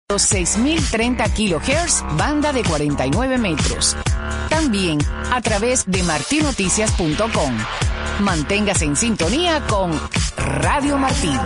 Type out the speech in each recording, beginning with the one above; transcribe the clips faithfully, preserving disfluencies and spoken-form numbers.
seis mil treinta kilohertz, banda de cuarenta y nueve metros. También a través de martin noticias punto com. Manténgase en sintonía con Radio Martín.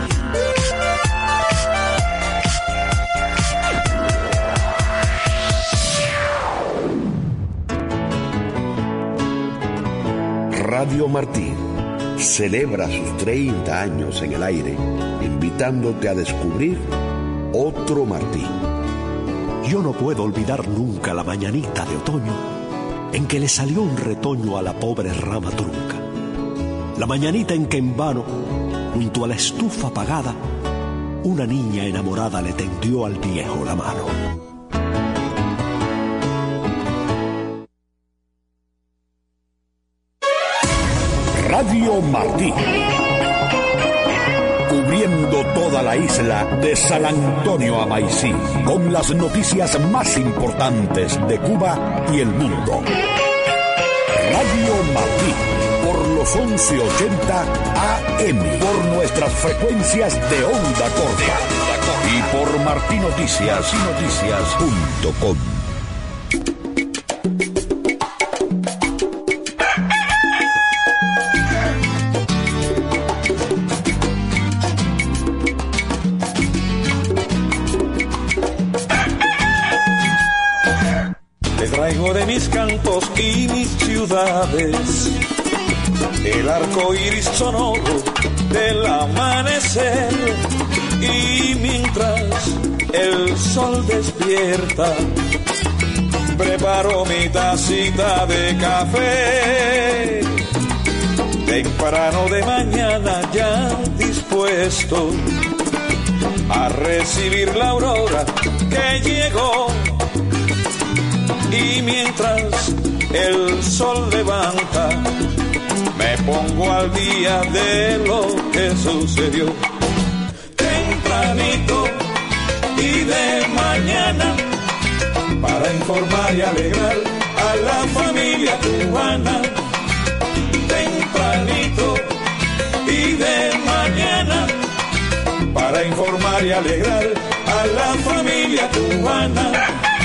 Radio Martín celebra sus treinta años en el aire, invitándote a descubrir otro Martín. Yo no puedo olvidar nunca la mañanita de otoño en que le salió un retoño a la pobre rama trunca. La mañanita en que en vano, junto a la estufa apagada, una niña enamorada le tendió al viejo la mano. Radio Martín, cubriendo toda la isla de San Antonio a Maicí, con las noticias más importantes de Cuba y el mundo. Radio Martín, por los once ochenta A M, por nuestras frecuencias de onda corta y por martin noticias punto com. De mis cantos y mis ciudades, el arco iris sonoro del amanecer, y mientras el sol despierta, preparo mi tacita de café, temprano de mañana ya dispuesto a recibir la aurora que llegó. Y mientras el sol levanta, me pongo al día de lo que sucedió. Tempranito y de mañana, para informar y alegrar a la familia cubana. Tempranito y de mañana, para informar y alegrar a la familia cubana.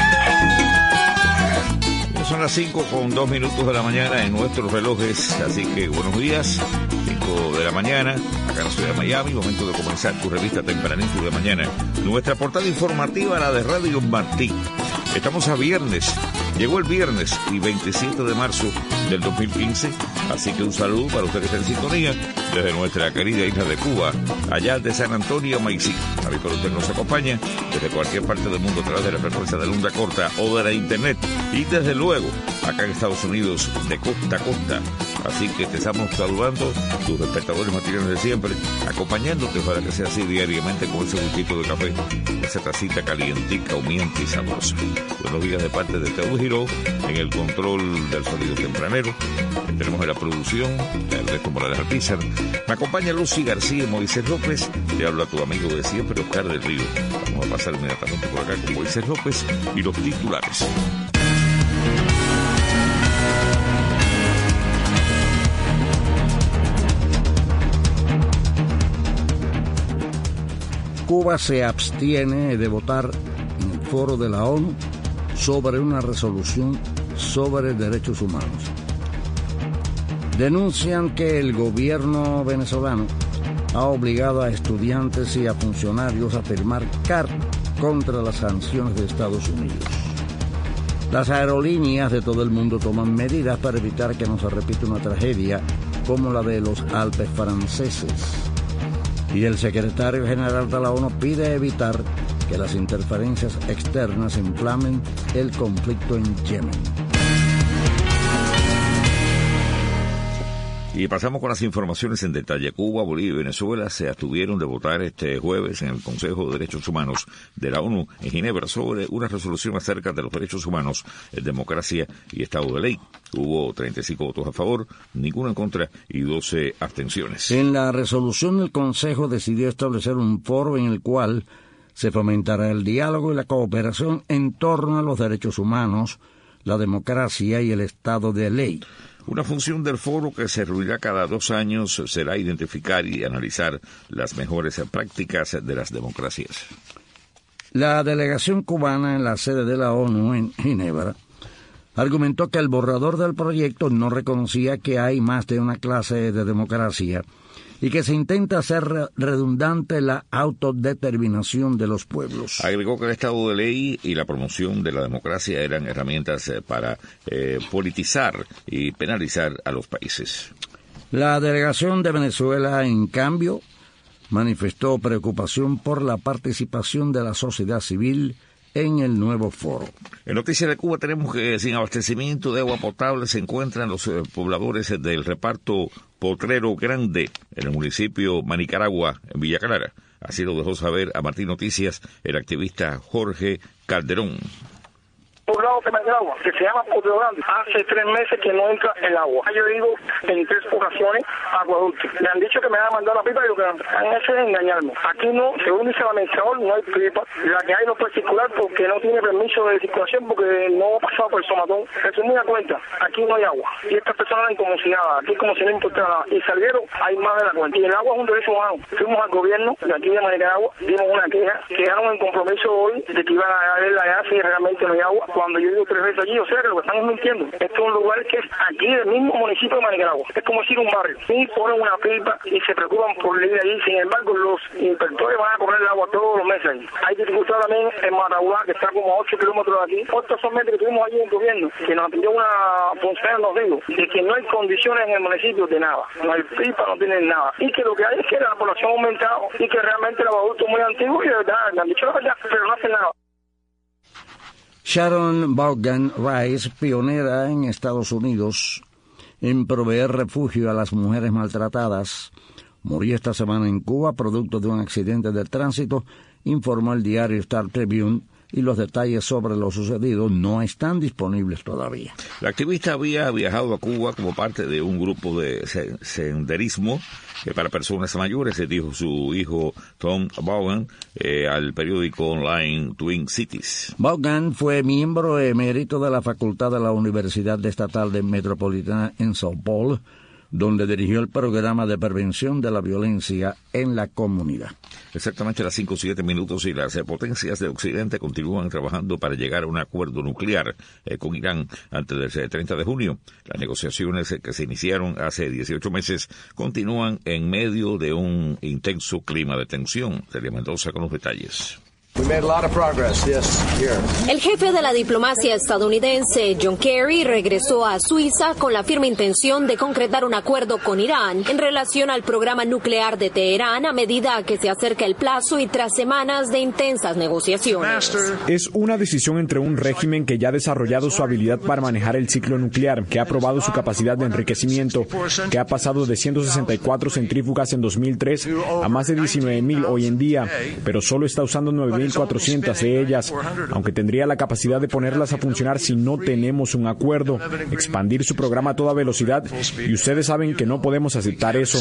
Son las cinco con dos minutos de la mañana en nuestros relojes, así que buenos días, cinco de la mañana, acá en la ciudad de Miami, momento de comenzar tu revista tempranito de mañana. Nuestra portada informativa, la de Radio Martín. Estamos a viernes, llegó el viernes y veintisiete de marzo del dos mil quince, así que un saludo para usted que está en sintonía desde nuestra querida isla de Cuba, allá de San Antonio, Maicí. A ver, usted nos acompaña desde cualquier parte del mundo a través de la frecuencia de la onda corta o de la internet, y desde luego acá en Estados Unidos de costa a costa. Así que te estamos saludando, tus espectadores matutinos de siempre, acompañándote para que sea así diariamente con ese gustito de café, esa tacita calientica, humeante y sabrosa. Buenos días de parte de Teo Giró en el control del sonido tempranero. Tenemos en la producción Ernesto Morales Alpizar. Me acompaña Lucy García y Moisés López. Te habla tu amigo de siempre, Oscar del Río. Vamos a pasar inmediatamente por acá con Moisés López y los titulares. Cuba se abstiene de votar en el foro de la ONU sobre una resolución sobre derechos humanos. Denuncian que el gobierno venezolano ha obligado a estudiantes y a funcionarios a firmar carta contra las sanciones de Estados Unidos. Las aerolíneas de todo el mundo toman medidas para evitar que no se repita una tragedia como la de los Alpes franceses. Y el secretario general de la ONU pide evitar que las interferencias externas inflamen el conflicto en Yemen. Y pasamos con las informaciones en detalle. Cuba, Bolivia y Venezuela se abstuvieron de votar este jueves en el Consejo de Derechos Humanos de la ONU en Ginebra sobre una resolución acerca de los derechos humanos, democracia y Estado de Ley. Hubo treinta y cinco votos a favor, ninguno en contra y doce abstenciones. En la resolución, el Consejo decidió establecer un foro en el cual se fomentará el diálogo y la cooperación en torno a los derechos humanos, la democracia y el Estado de Ley. Una función del foro que se reunirá cada dos años será identificar y analizar las mejores prácticas de las democracias. La delegación cubana en la sede de la ONU en Ginebra argumentó que el borrador del proyecto no reconocía que hay más de una clase de democracia y que se intenta hacer redundante la autodeterminación de los pueblos. Agregó que el Estado de Ley y la promoción de la democracia eran herramientas para eh, politizar y penalizar a los países. La delegación de Venezuela, en cambio, manifestó preocupación por la participación de la sociedad civil en el nuevo foro. En Noticias de Cuba tenemos que sin abastecimiento de agua potable se encuentran los eh, pobladores del reparto Potrero Grande en el municipio Manicaragua, en Villa Clara. Así lo dejó saber a Martín Noticias el activista Jorge Calderón. Poblado de Manicaragua, que se llama Potrero Grande. Hace tres meses que no entra el agua. Yo he ido en tres ocasiones a acueducto. Me han dicho que me van a mandar la pipa y lo que han hecho es engañarme. Aquí no, según dice el administrador, no hay pipa. La que hay no puede circular porque no tiene permiso de circulación porque no ha pasado por el somatón. Eso es muy a cuenta. Aquí no hay agua. Y estas personas ven como si nada. Aquí como si no importara nada. Y salieron, hay más de la cuenta. Y el agua es un derecho humano. Fuimos al gobierno de aquí de Manicaragua, dimos una queja, quedaron en compromiso hoy de que iban a ver la si realmente no hay agua. Cuando yo he ido tres veces allí, o sea que lo que estamos mintiendo. Esto es un lugar que es aquí del mismo municipio de Manicaragua. Es como decir un barrio. Y ponen una pipa y se preocupan por ir allí. Sin embargo, los inspectores van a correr el agua todos los meses allí. Hay dificultad también en Mataulá, que está como a ocho kilómetros de aquí. Otros son meses que tuvimos allí en el gobierno, que nos pidió una funcionaria, nos dijo, de que no hay condiciones en el municipio de nada. No hay pipa, no tienen nada. Y que lo que hay es que la población ha aumentado y que realmente los adultos muy antiguos y de verdad, me han dicho la verdad, pero no hacen nada. Sharon Vaughan Rice, pionera en Estados Unidos en proveer refugio a las mujeres maltratadas, murió esta semana en Cuba producto de un accidente de tránsito, informó el diario Star Tribune, y los detalles sobre lo sucedido no están disponibles todavía. La activista había viajado a Cuba como parte de un grupo de senderismo eh, para personas mayores, dijo su hijo Tom Vaughan eh, al periódico online Twin Cities. Vaughan fue miembro emérito de la facultad de la Universidad Estatal de Metropolitana en Sao Paulo, donde dirigió el programa de prevención de la violencia en la comunidad. Exactamente a las cinco o siete minutos y las eh, potencias de Occidente continúan trabajando para llegar a un acuerdo nuclear eh, con Irán antes del treinta de junio. Las negociaciones eh, que se iniciaron hace dieciocho meses continúan en medio de un intenso clima de tensión. Celia Mendoza con los detalles. El jefe de la diplomacia estadounidense, John Kerry, regresó a Suiza con la firme intención de concretar un acuerdo con Irán en relación al programa nuclear de Teherán a medida que se acerca el plazo y tras semanas de intensas negociaciones. Es una decisión entre un régimen que ya ha desarrollado su habilidad para manejar el ciclo nuclear, que ha probado su capacidad de enriquecimiento, que ha pasado de ciento sesenta y cuatro centrífugas en dos mil tres a más de diecinueve mil hoy en día, pero solo está usando nueve mil cuatrocientas de ellas, aunque tendría la capacidad de ponerlas a funcionar si no tenemos un acuerdo, expandir su programa a toda velocidad, y ustedes saben que no podemos aceptar eso.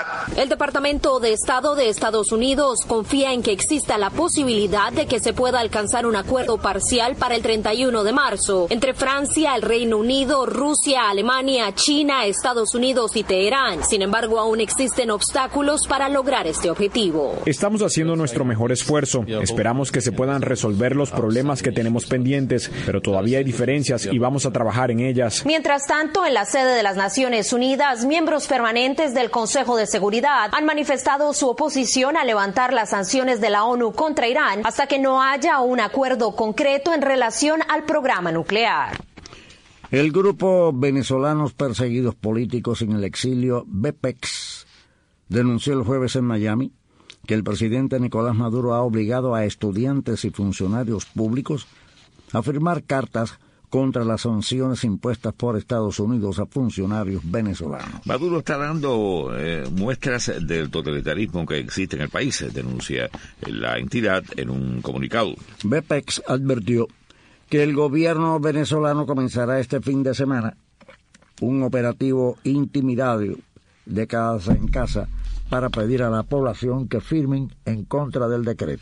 El Departamento de Estado de Estados Unidos confía en que exista la posibilidad de que se pueda alcanzar un acuerdo parcial para el treinta y uno de marzo entre Francia, el Reino Unido, Rusia, Alemania, China, Estados Unidos y Teherán. Sin embargo, aún existen obstáculos para lograr este objetivo. Estamos haciendo nuestro mejor esfuerzo. Esperamos que se puedan resolver los problemas que tenemos pendientes, pero todavía hay diferencias y vamos a trabajar en ellas. Mientras tanto, en la sede de las Naciones Unidas, miembros permanentes del Consejo de Seguridad han manifestado su oposición a levantar las sanciones de la ONU contra Irán hasta que no haya un acuerdo concreto en relación al programa nuclear. El grupo Venezolanos Perseguidos Políticos en el Exilio, B P E X, denunció el jueves en Miami que el presidente Nicolás Maduro ha obligado a estudiantes y funcionarios públicos a firmar cartas contra las sanciones impuestas por Estados Unidos a funcionarios venezolanos. Maduro está dando eh, muestras del totalitarismo que existe en el país, denuncia la entidad en un comunicado. B P E X advirtió que el gobierno venezolano comenzará este fin de semana un operativo intimidario de casa en casa para pedir a la población que firmen en contra del decreto.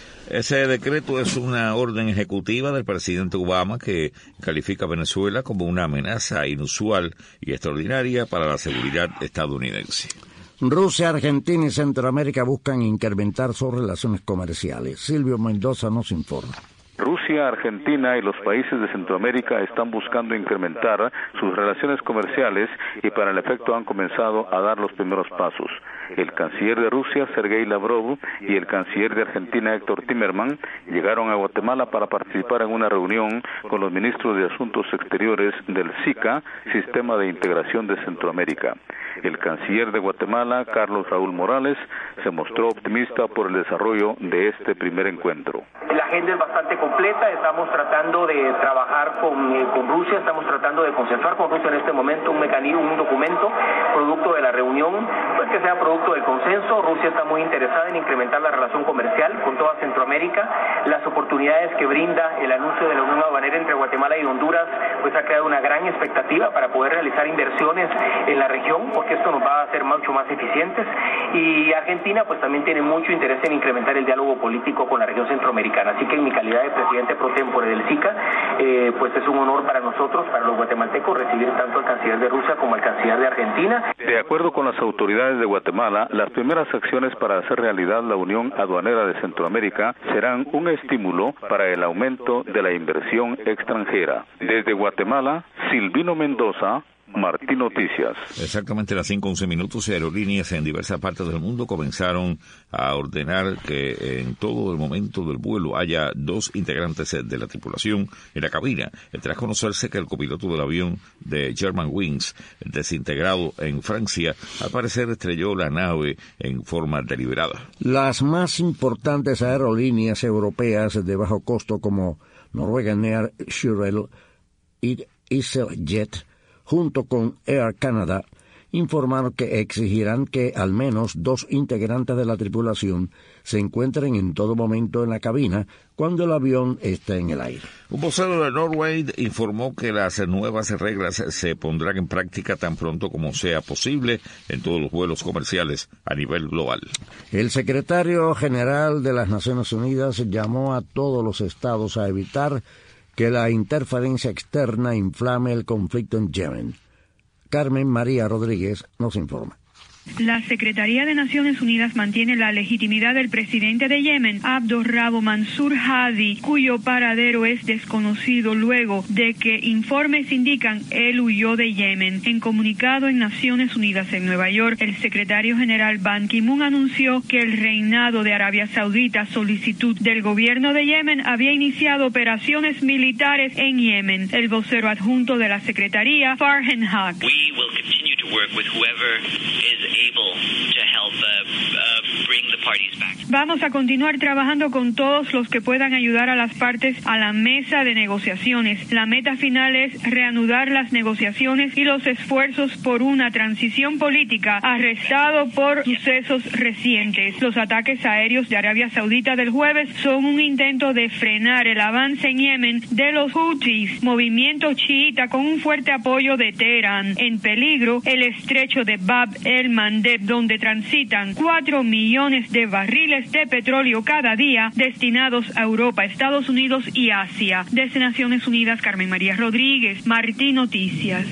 Ese decreto es una orden ejecutiva del presidente Obama que califica a Venezuela como una amenaza inusual y extraordinaria para la seguridad estadounidense. Rusia, Argentina y Centroamérica buscan incrementar sus relaciones comerciales. Silvio Mendoza nos informa. Rusia, Argentina y los países de Centroamérica están buscando incrementar sus relaciones comerciales y para el efecto han comenzado a dar los primeros pasos. El canciller de Rusia, Sergei Lavrov, y el canciller de Argentina, Héctor Timerman, llegaron a Guatemala para participar en una reunión con los ministros de Asuntos Exteriores del SICA, Sistema de Integración de Centroamérica. El canciller de Guatemala, Carlos Raúl Morales, se mostró optimista por el desarrollo de este primer encuentro. La agenda es bastante completa, estamos tratando de trabajar con, eh, con Rusia, estamos tratando de consensuar con Rusia en este momento un mecanismo, un documento, producto de la reunión, pues que sea producto del consenso. Rusia está muy interesada en incrementar la relación comercial con toda Centroamérica. Las oportunidades que brinda el anuncio de la Unión Aduanera entre Guatemala y Honduras, pues ha creado una gran expectativa para poder realizar inversiones en la región, porque esto nos va a hacer mucho más eficientes. Y Argentina, pues también tiene mucho interés en incrementar el diálogo político con la región centroamericana. Así que en mi calidad de presidente pro tempore del SICA, eh, pues es un honor para nosotros, para los guatemaltecos, recibir tanto al canciller de Rusia como al canciller de Argentina. De acuerdo con las autoridades de Guatemala, las primeras acciones para hacer realidad la Unión Aduanera de Centroamérica serán un estímulo para el aumento de la inversión extranjera. Desde Guatemala, Silvino Mendoza, Martín Noticias. Exactamente a las cinco once minutos, aerolíneas en diversas partes del mundo comenzaron a ordenar que en todo el momento del vuelo haya dos integrantes de la tripulación en la cabina, tras conocerse que el copiloto del avión de Germanwings, desintegrado en Francia, al parecer estrelló la nave en forma deliberada. Las más importantes aerolíneas europeas de bajo costo como Norwegian Air, Shirel y EasyJet, junto con Air Canada, informaron que exigirán que al menos dos integrantes de la tripulación se encuentren en todo momento en la cabina cuando el avión esté en el aire. Un vocero de Norway informó que las nuevas reglas se pondrán en práctica tan pronto como sea posible en todos los vuelos comerciales a nivel global. El secretario general de las Naciones Unidas llamó a todos los estados a evitar que la interferencia externa inflame el conflicto en Yemen. Carmen María Rodríguez nos informa. La Secretaría de Naciones Unidas mantiene la legitimidad del presidente de Yemen, Abdurrabo Mansur Hadi, cuyo paradero es desconocido luego de que informes indican él huyó de Yemen. En comunicado en Naciones Unidas en Nueva York, el secretario general Ban Ki-moon anunció que el reinado de Arabia Saudita, a solicitud del gobierno de Yemen, había iniciado operaciones militares en Yemen. El vocero adjunto de la Secretaría, Farhan Haq. We will continue to work with whoever is able to help uh, uh, bring the parties back. Vamos a continuar trabajando con todos los que puedan ayudar a las partes a la mesa de negociaciones. La meta final es reanudar las negociaciones y los esfuerzos por una transición política arrestado por sucesos recientes. Los ataques aéreos de Arabia Saudita del jueves son un intento de frenar el avance en Yemen de los Houthis, movimiento chiita con un fuerte apoyo de Teherán. En peligro el estrecho de Bab el-Mandeb, donde transitan cuatro millones de barriles de petróleo cada día destinados a Europa, Estados Unidos y Asia. Desde Naciones Unidas, Carmen María Rodríguez, Martín Noticias.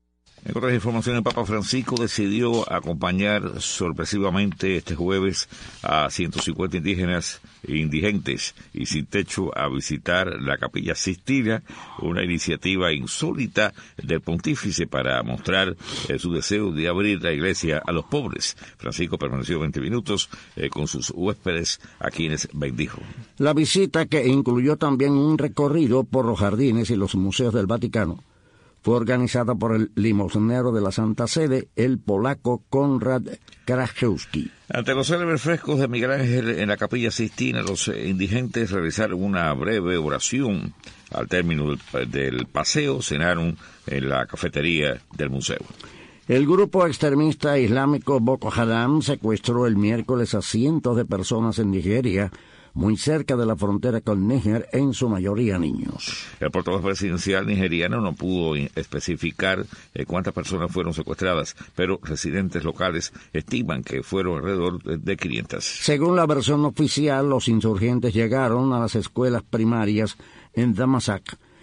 En otras informaciones, el Papa Francisco decidió acompañar sorpresivamente este jueves a ciento cincuenta indígenas e indigentes y sin techo a visitar la Capilla Sixtina, una iniciativa insólita del pontífice para mostrar eh, su deseo de abrir la iglesia a los pobres. Francisco permaneció veinte minutos eh, con sus huéspedes, a quienes bendijo. La visita, que incluyó también un recorrido por los jardines y los museos del Vaticano, fue organizada por el limosnero de la Santa Sede, el polaco Konrad Krajewski. Ante los célebres frescos de Miguel Ángel en la Capilla Sixtina, los indigentes realizaron una breve oración. Al término del, del paseo, cenaron en la cafetería del museo. El grupo extremista islámico Boko Haram secuestró el miércoles a cientos de personas en Nigeria, muy cerca de la frontera con Níger, en su mayoría niños. El portavoz presidencial nigeriano no pudo especificar eh, cuántas personas fueron secuestradas, pero residentes locales estiman que fueron alrededor de quinientas. Según la versión oficial, los insurgentes llegaron a las escuelas primarias en Damasak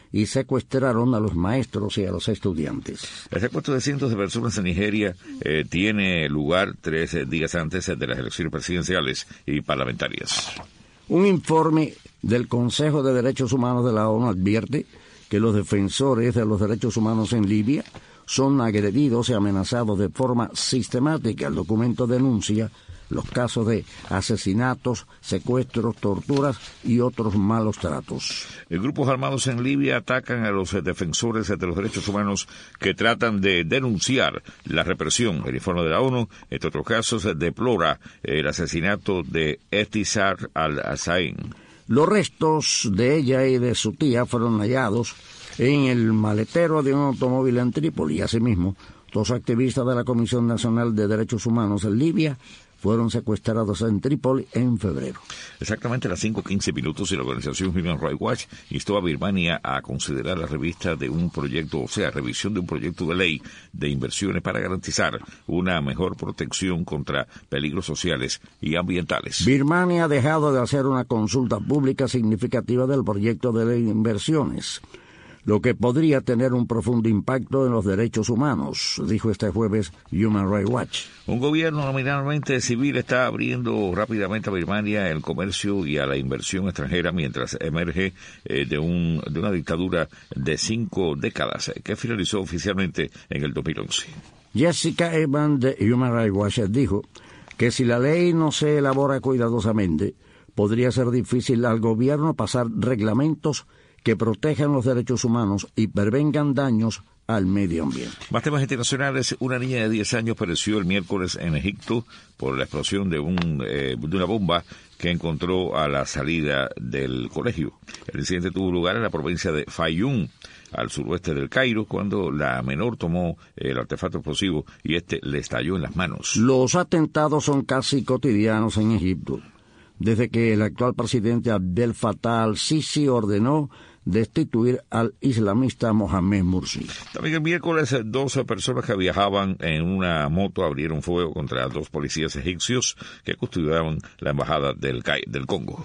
y secuestraron a los maestros y a los estudiantes. El secuestro de cientos de personas en Nigeria eh, tiene lugar tres eh, días antes de las elecciones presidenciales y parlamentarias. Un informe del Consejo de Derechos Humanos de la ONU advierte que los defensores de los derechos humanos en Libia son agredidos y amenazados de forma sistemática. El documento denuncia los casos de asesinatos, secuestros, torturas y otros malos tratos. Grupos armados en Libia atacan a los defensores de los derechos humanos que tratan de denunciar la represión. El informe de la ONU, entre otros casos, deplora el asesinato de Etisar al-Asain. Los restos de ella y de su tía fueron hallados en el maletero de un automóvil en Trípoli. Asimismo, dos activistas de la Comisión Nacional de Derechos Humanos en Libia fueron secuestrados en Trípoli en febrero. Exactamente a las cinco quince minutos, y la organización Human Rights Watch instó a Birmania a considerar la revista de un proyecto, o sea, revisión de un proyecto de ley de inversiones para garantizar una mejor protección contra peligros sociales y ambientales. Birmania ha dejado de hacer una consulta pública significativa del proyecto de ley de inversiones, lo que podría tener un profundo impacto en los derechos humanos, dijo este jueves Human Rights Watch. Un gobierno nominalmente civil está abriendo rápidamente a Birmania el comercio y a la inversión extranjera mientras emerge eh, de, un, de una dictadura de cinco décadas que finalizó oficialmente en el dos mil once. Jessica Evans de Human Rights Watch dijo que si la ley no se elabora cuidadosamente, podría ser difícil al gobierno pasar reglamentos que protejan los derechos humanos y prevengan daños al medio ambiente. Más temas internacionales. Una niña de diez años pereció el miércoles en Egipto por la explosión de, un, eh, de una bomba que encontró a la salida del colegio. El incidente tuvo lugar en la provincia de Fayum, al suroeste del Cairo, cuando la menor tomó el artefacto explosivo y este le estalló en las manos. Los atentados son casi cotidianos en Egipto, desde que el actual presidente Abdel Fattah al-Sisi ordenó destituir al islamista Mohamed Morsi. También el miércoles, dos personas que viajaban en una moto abrieron fuego contra dos policías egipcios que custodiaban la embajada del, del Congo.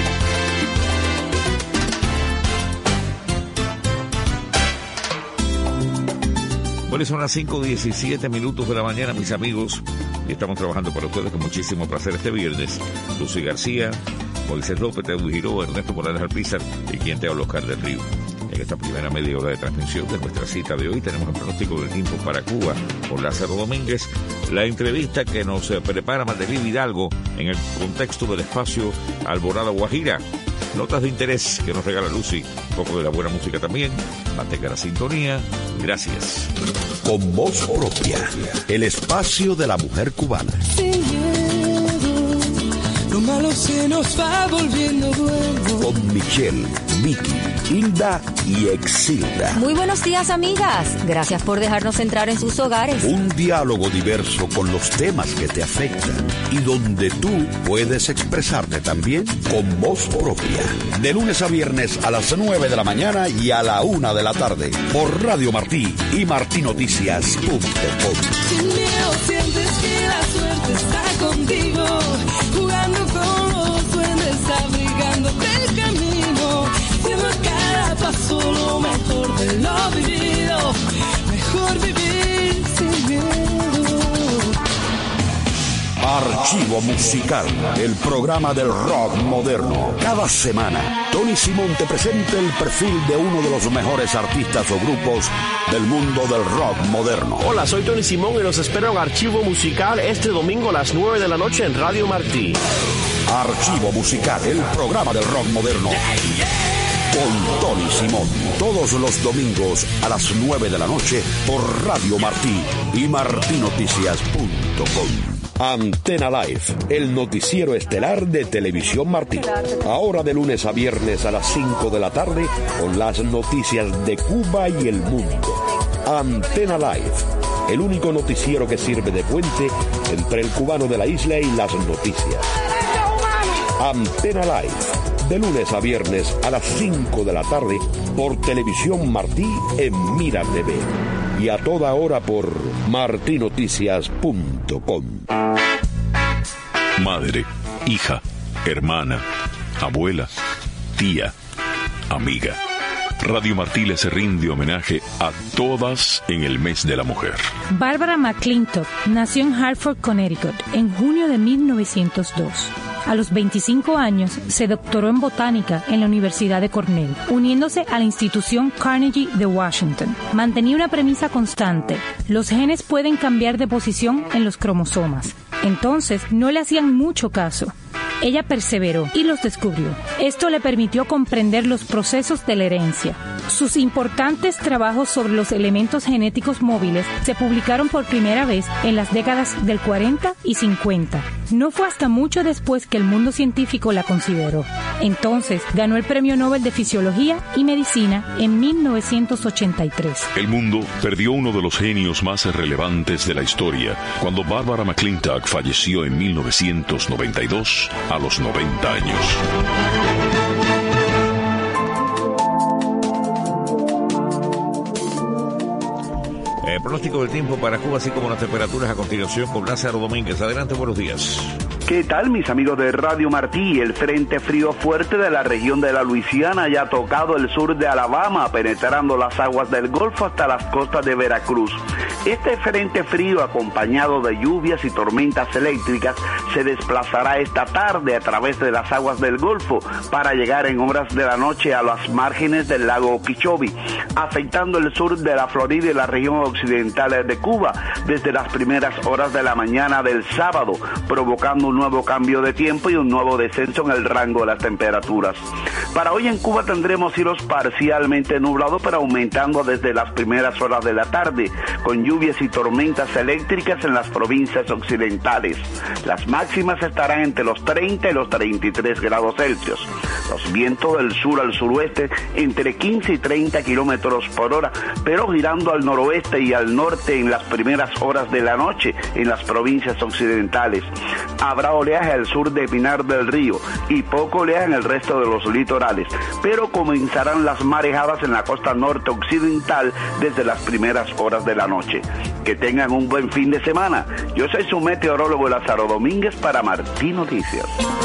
Bueno, son las cinco diecisiete minutos de la mañana, mis amigos, y estamos trabajando para ustedes con muchísimo placer este viernes. Lucy García, Moisés López, Teodoro Giró, Ernesto Morales Alpizar y quien te habla, Oscar del Río. En esta primera media hora de transmisión de nuestra cita de hoy tenemos el pronóstico del tiempo para Cuba con Lázaro Domínguez, la entrevista que nos prepara Madeline Hidalgo en el contexto del espacio Alborada Guajira, notas de interés que nos regala Lucy, un poco de la buena música también. Mantenga la sintonía. Gracias. Con voz propia, el espacio de la mujer cubana. Sin miedo, lo malo se nos va volviendo bueno. Con Michelle, Vicky, Hilda y Exilda. Muy buenos días, amigas. Gracias por dejarnos entrar en sus hogares. Un diálogo diverso con los temas que te afectan y donde tú puedes expresarte también con voz propia. De lunes a viernes a las nueve de la mañana y a la una de la tarde por Radio Martí y martinoticias punto com. Sin miedo sientes que la suerte está contigo, jugando con los duendes, abrigándote el camino, siendo a cada paso lo mejor de lo vivido, mejor vivir sin miedo. Archivo Musical, el programa del rock moderno. Cada semana, Tony Simón te presenta el perfil de uno de los mejores artistas o grupos del mundo del rock moderno. Hola, soy Tony Simón y los espero en Archivo Musical este domingo a las nueve de la noche en Radio Martí. Archivo Musical, el programa del rock moderno. Con Tony Simón, todos los domingos a las nueve de la noche por Radio Martí y martinoticias punto com. Antena Live, el noticiero estelar de Televisión Martí. Ahora de lunes a viernes a las cinco de la tarde con las noticias de Cuba y el mundo. Antena Live, el único noticiero que sirve de puente entre el cubano de la isla y las noticias. Antena Live, de lunes a viernes a las cinco de la tarde por Televisión Martí en Mira T V. Y a toda hora por martinoticias punto com. Madre, hija, hermana, abuela, tía, amiga. Radio Martí les rinde homenaje a todas en el mes de la mujer. Barbara McClintock nació en Hartford, Connecticut, en junio de mil novecientos dos. A los veinticinco años se doctoró en botánica en la Universidad de Cornell, uniéndose a la institución Carnegie de Washington. Mantenía una premisa constante: los genes pueden cambiar de posición en los cromosomas. Entonces no le hacían mucho caso. Ella perseveró y los descubrió. Esto le permitió comprender los procesos de la herencia. Sus importantes trabajos sobre los elementos genéticos móviles se publicaron por primera vez en las décadas del cuarenta y cincuenta. No fue hasta mucho después que el mundo científico la consideró. Entonces ganó el Premio Nobel de Fisiología y Medicina en mil novecientos ochenta y tres. El mundo perdió uno de los genios más relevantes de la historia cuando Barbara McClintock falleció en mil novecientos noventa y dos a los noventa años. El pronóstico del tiempo para Cuba, así como las temperaturas a continuación con Lázaro Domínguez. Adelante, buenos días. ¿Qué tal, mis amigos de Radio Martí? El frente frío fuerte de la región de la Luisiana ya ha tocado el sur de Alabama, penetrando las aguas del Golfo hasta las costas de Veracruz. Este frente frío, acompañado de lluvias y tormentas eléctricas, se desplazará esta tarde a través de las aguas del Golfo para llegar en horas de la noche a las márgenes del lago Okeechobee, afectando el sur de la Florida y la región occidental de Cuba desde las primeras horas de la mañana del sábado, provocando un nuevo cambio de tiempo y un nuevo descenso en el rango de las temperaturas. Para hoy en Cuba tendremos cielos parcialmente nublados, pero aumentando desde las primeras horas de la tarde, con lluvias y tormentas eléctricas en las provincias occidentales. Las máximas estarán entre los treinta y los treinta y tres grados Celsius. Los vientos del sur al suroeste entre quince y treinta kilómetros por hora, pero girando al noroeste y al norte en las primeras horas de la noche en las provincias occidentales. Habrá oleaje al sur de Pinar del Río y poco oleaje en el resto de los litorales, pero comenzarán las marejadas en la costa norte occidental desde las primeras horas de la noche. Que tengan un buen fin de semana. Yo soy su meteorólogo Lázaro Domínguez para Martí Noticias.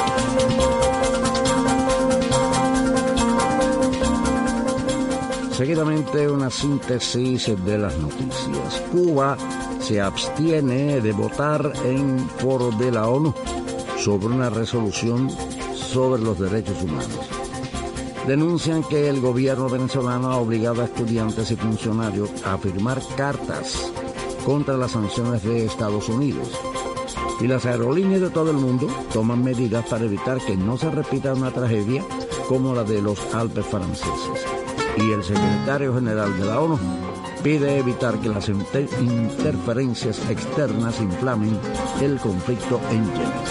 Seguidamente una síntesis de las noticias. Cuba se abstiene de votar en foro de la ONU sobre una resolución sobre los derechos humanos. Denuncian que el gobierno venezolano ha obligado a estudiantes y funcionarios a firmar cartas contra las sanciones de Estados Unidos. Y las aerolíneas de todo el mundo toman medidas para evitar que no se repita una tragedia como la de los Alpes franceses. Y el secretario general de la ONU pide evitar que las inter- interferencias externas inflamen el conflicto en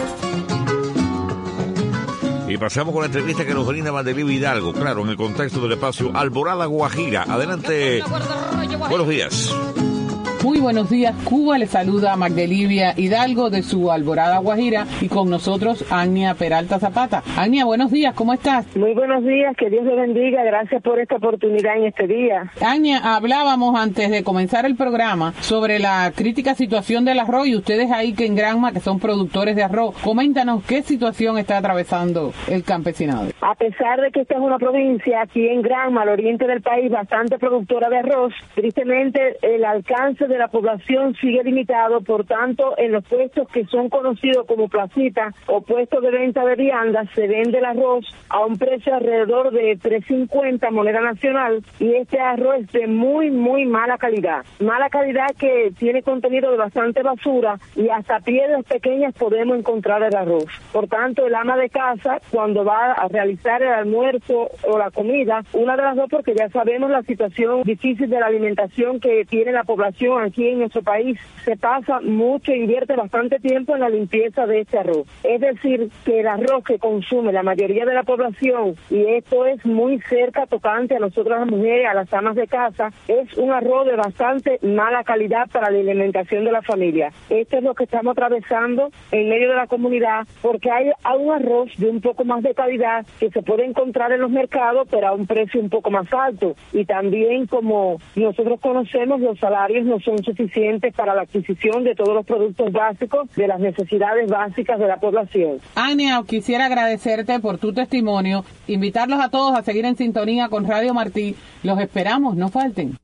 Yemen. Y pasamos con la entrevista que nos brinda Mandelivo Hidalgo, claro, en el contexto del espacio Alborada Guajira. Adelante, buenos días. Muy buenos días, Cuba. Le saluda a Magdelivia Hidalgo de su Alborada Guajira y con nosotros Agnia Peralta Zapata. Agnia, buenos días, ¿cómo estás? Muy buenos días, que Dios le bendiga. Gracias por esta oportunidad en este día. Agnia, hablábamos antes de comenzar el programa sobre la crítica situación del arroz y ustedes ahí que en Granma, que son productores de arroz, coméntanos qué situación está atravesando el campesinado. A pesar de que esta es una provincia aquí en Granma, al oriente del país, bastante productora de arroz, tristemente el alcance de de la población sigue limitado, por tanto, en los puestos que son conocidos como placitas o puestos de venta de viandas, se vende el arroz a un precio alrededor de tres cincuenta moneda nacional, y este arroz es de muy, muy mala calidad. Mala calidad que tiene contenido de bastante basura y hasta piedras pequeñas podemos encontrar el arroz. Por tanto, el ama de casa, cuando va a realizar el almuerzo o la comida, una de las dos, porque ya sabemos la situación difícil de la alimentación que tiene la población aquí en nuestro país, se pasa mucho, invierte bastante tiempo en la limpieza de este arroz. Es decir, que el arroz que consume la mayoría de la población, y esto es muy cerca tocante a nosotras las mujeres, a las amas de casa, es un arroz de bastante mala calidad para la alimentación de la familia. Esto es lo que estamos atravesando en medio de la comunidad, porque hay, hay un arroz de un poco más de calidad que se puede encontrar en los mercados, pero a un precio un poco más alto. Y también, como nosotros conocemos, los salarios no son son suficientes para la adquisición de todos los productos básicos, de las necesidades básicas de la población. Ania, quisiera agradecerte por tu testimonio, invitarlos a todos a seguir en sintonía con Radio Martí. Los esperamos, no falten.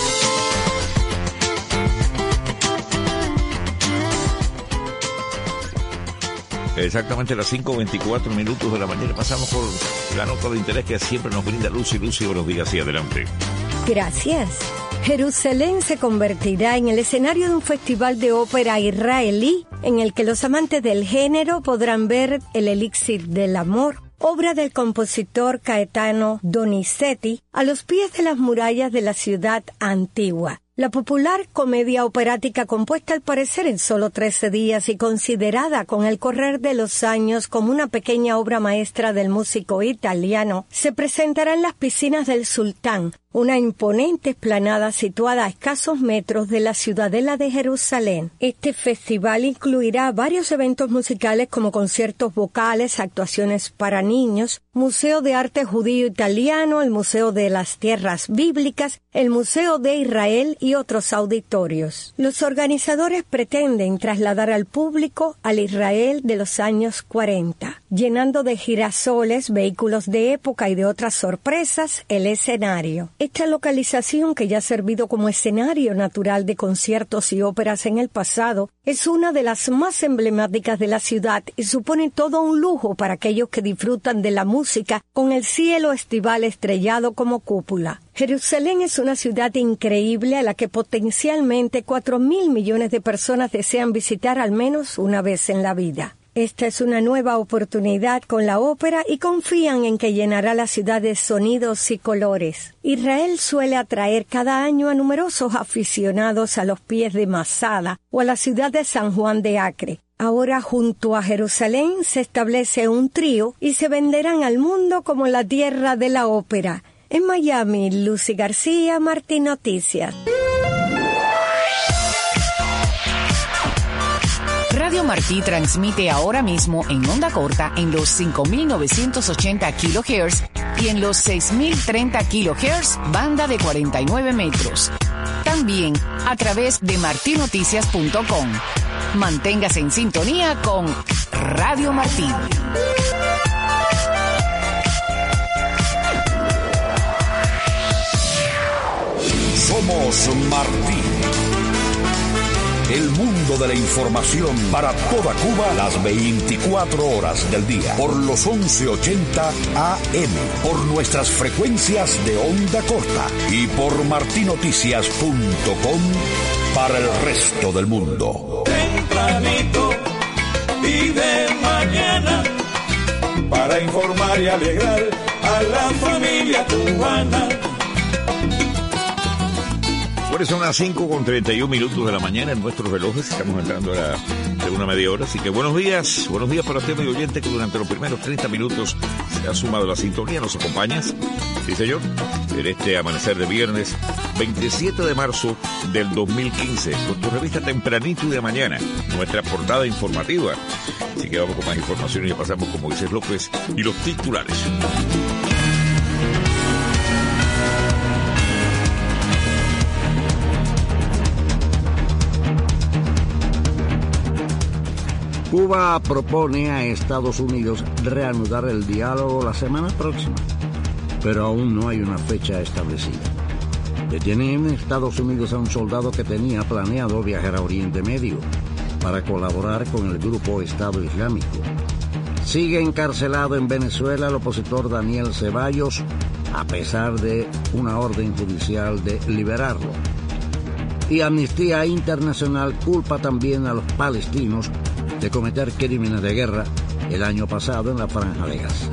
Exactamente las cinco veinticuatro minutos de la mañana. Pasamos por la nota de interés que siempre nos brinda Lucy. Lucy, buenos días y adelante. Gracias. Jerusalén se convertirá en el escenario de un festival de ópera israelí en el que los amantes del género podrán ver El elixir del amor, obra del compositor Gaetano Donizetti, a los pies de las murallas de la ciudad antigua. La popular comedia operática, compuesta al parecer en solo trece días y considerada con el correr de los años como una pequeña obra maestra del músico italiano, se presentará en las piscinas del Sultán, una imponente explanada situada a escasos metros de la ciudadela de Jerusalén. Este festival incluirá varios eventos musicales como conciertos vocales, actuaciones para niños, Museo de Arte Judío Italiano, el Museo de las Tierras Bíblicas, el Museo de Israel y otros auditorios. Los organizadores pretenden trasladar al público al Israel de los años cuarenta, llenando de girasoles, vehículos de época y de otras sorpresas el escenario. Esta localización, que ya ha servido como escenario natural de conciertos y óperas en el pasado, es una de las más emblemáticas de la ciudad y supone todo un lujo para aquellos que disfrutan de la música con el cielo estival estrellado como cúpula. Jerusalén es una ciudad increíble a la que potencialmente cuatro mil millones de personas desean visitar al menos una vez en la vida. Esta es una nueva oportunidad con la ópera y confían en que llenará la ciudad de sonidos y colores. Israel suele atraer cada año a numerosos aficionados a los pies de Masada o a la ciudad de San Juan de Acre. Ahora, junto a Jerusalén, se establece un trío y se venderán al mundo como la tierra de la ópera. En Miami, Lucy García, Martí Noticias. Radio Martí transmite ahora mismo en onda corta en los cinco mil novecientos ochenta kilohertz y en los seis mil treinta kilohertz, banda de cuarenta y nueve metros. También a través de marti noticias punto com. Manténgase en sintonía con Radio Martí. Somos Martí. El mundo de la información para toda Cuba las veinticuatro horas del día. Por los once ochenta A M. Por nuestras frecuencias de onda corta. Y por marti noticias punto com para el resto del mundo. Tempranito y de mañana, para informar y alegrar a la familia cubana. Son las cinco con treinta y un minutos de la mañana en nuestros relojes. Estamos entrando a la segunda media hora. Así que buenos días. Buenos días para usted, amigo oyente, que durante los primeros treinta minutos se ha sumado a la sintonía. ¿Nos acompañas? Sí, señor. En este amanecer de viernes veintisiete de marzo del dos mil quince. Con tu revista Tempranito y de Mañana. Nuestra portada informativa. Así que vamos con más información y ya pasamos con Moisés López y los titulares. Cuba propone a Estados Unidos reanudar el diálogo la semana próxima, pero aún no hay una fecha establecida. Detienen en Estados Unidos a un soldado que tenía planeado viajar a Oriente Medio para colaborar con el grupo Estado Islámico. Sigue encarcelado en Venezuela el opositor Daniel Ceballos, a pesar de una orden judicial de liberarlo. Y Amnistía Internacional culpa también a los palestinos de cometer crímenes de guerra el año pasado en la Franja de Gaza.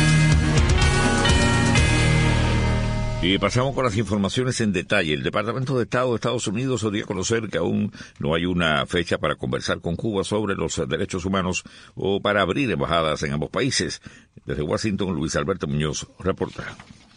Y pasamos con las informaciones en detalle. El Departamento de Estado de Estados Unidos dio a conocer que aún no hay una fecha para conversar con Cuba sobre los derechos humanos o para abrir embajadas en ambos países. Desde Washington, Luis Alberto Muñoz reporta.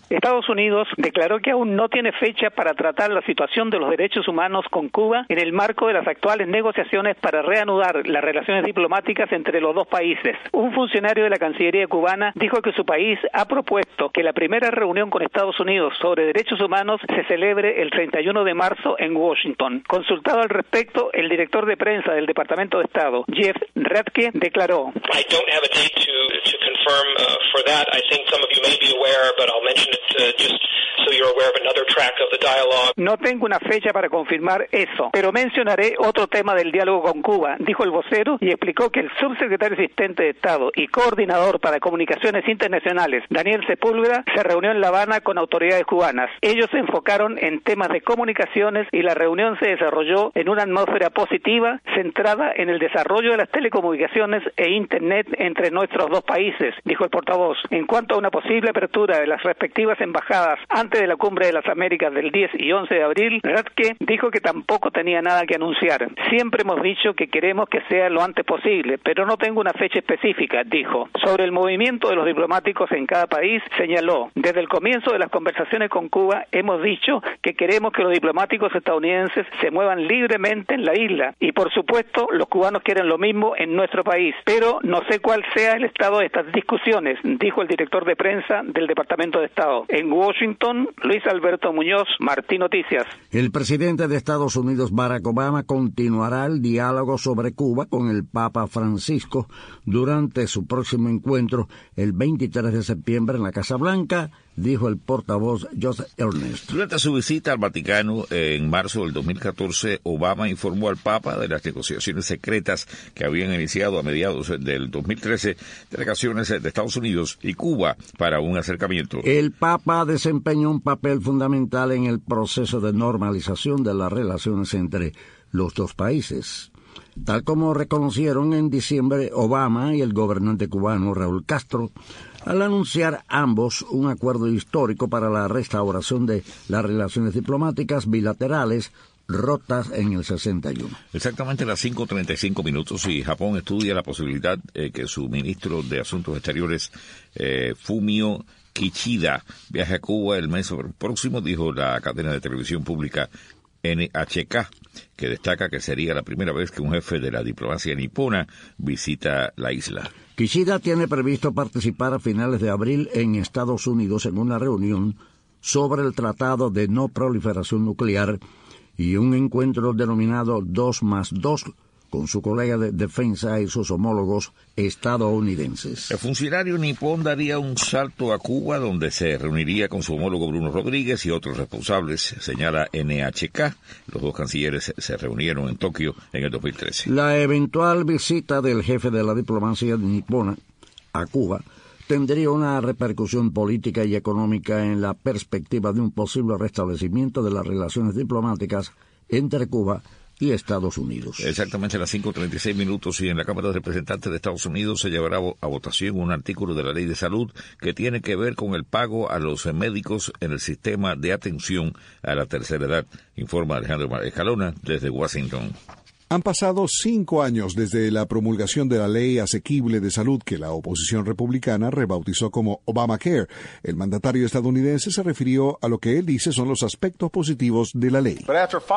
Estados Unidos declaró que aún no tiene fecha para tratar la situación de los derechos humanos con Cuba en el marco de las actuales negociaciones para reanudar las relaciones diplomáticas entre los dos países. Un funcionario de la Cancillería cubana dijo que su país ha propuesto que la primera reunión con Estados Unidos sobre derechos humanos se celebre el treinta y uno de marzo en Washington. Consultado al respecto, el director de prensa del Departamento de Estado, Jeff Radke, declaró: I don't have a date to, to confirm uh, for that. I think some of you may be aware, but I'll mention it uh, just so you're aware of another track of the dialogue. No tengo una fecha para confirmar eso, pero mencionaré otro tema del diálogo con Cuba, dijo el vocero, y explicó que el subsecretario asistente de Estado y coordinador para comunicaciones internacionales, Daniel Sepúlveda, se reunió en La Habana con autoridades cubanas. Ellos se enfocaron en temas de comunicaciones y la reunión se desarrolló en una atmósfera positiva centrada en el desarrollo de las telecomunicaciones e Internet entre nuestros dos países, dijo el portavoz. En cuanto a una posible apertura de las respectivas embajadas antes de la Cumbre de las Américas del diez y once de abril, Radke dijo que tampoco tenía nada que anunciar. Siempre hemos dicho que queremos que sea lo antes posible, pero no tengo una fecha específica, dijo. Sobre el movimiento de los diplomáticos en cada país, señaló: desde el comienzo de las conversaciones con Cuba hemos dicho que queremos que los diplomáticos estadounidenses se muevan libremente en la isla y por supuesto los cubanos quieren lo mismo en nuestro país, pero no sé cuál sea el estado de estas discusiones, dijo el director de prensa del Departamento de Estado. En Washington, Luis Alberto Muñoz, Martí Noticias. El presidente de Estados Unidos, Barack Obama, continuará el diálogo sobre Cuba con el Papa Francisco durante su próximo encuentro el veintitrés de septiembre en la Casa Blanca, dijo el portavoz Joseph Earnest. Durante su visita al Vaticano en marzo del dos mil catorce, Obama informó al Papa de las negociaciones secretas que habían iniciado a mediados del dos mil trece delegaciones de Estados Unidos y Cuba para un acercamiento. El Papa desempeñó un papel fundamental en el proceso de normalización de las relaciones entre los dos países, tal como reconocieron en diciembre Obama y el gobernante cubano Raúl Castro, al anunciar ambos un acuerdo histórico para la restauración de las relaciones diplomáticas bilaterales rotas en el sesenta y uno. Exactamente a las cinco treinta y cinco minutos, y Japón estudia la posibilidad eh, que su ministro de Asuntos Exteriores, eh, Fumio Kishida, viaje a Cuba el mes próximo, dijo la cadena de televisión pública N H K, que destaca que sería la primera vez que un jefe de la diplomacia nipona visita la isla. Kishida tiene previsto participar a finales de abril en Estados Unidos en una reunión sobre el Tratado de No Proliferación Nuclear y un encuentro denominado dos más dos con su colega de defensa y sus homólogos estadounidenses. El funcionario nipón daría un salto a Cuba, donde se reuniría con su homólogo Bruno Rodríguez y otros responsables, señala N H K. Los dos cancilleres se reunieron en Tokio en el dos mil trece. La eventual visita del jefe de la diplomacia nipona a Cuba tendría una repercusión política y económica en la perspectiva de un posible restablecimiento de las relaciones diplomáticas entre Cuba y Estados Unidos. Exactamente a las cinco treinta y seis minutos, y en la Cámara de Representantes de Estados Unidos se llevará a votación un artículo de la Ley de Salud que tiene que ver con el pago a los médicos en el sistema de atención a la tercera edad, informa Alejandro Escalona desde Washington. Han pasado cinco años desde la promulgación de la Ley Asequible de Salud que la oposición republicana rebautizó como Obamacare. El mandatario estadounidense se refirió a lo que él dice son los aspectos positivos de la ley.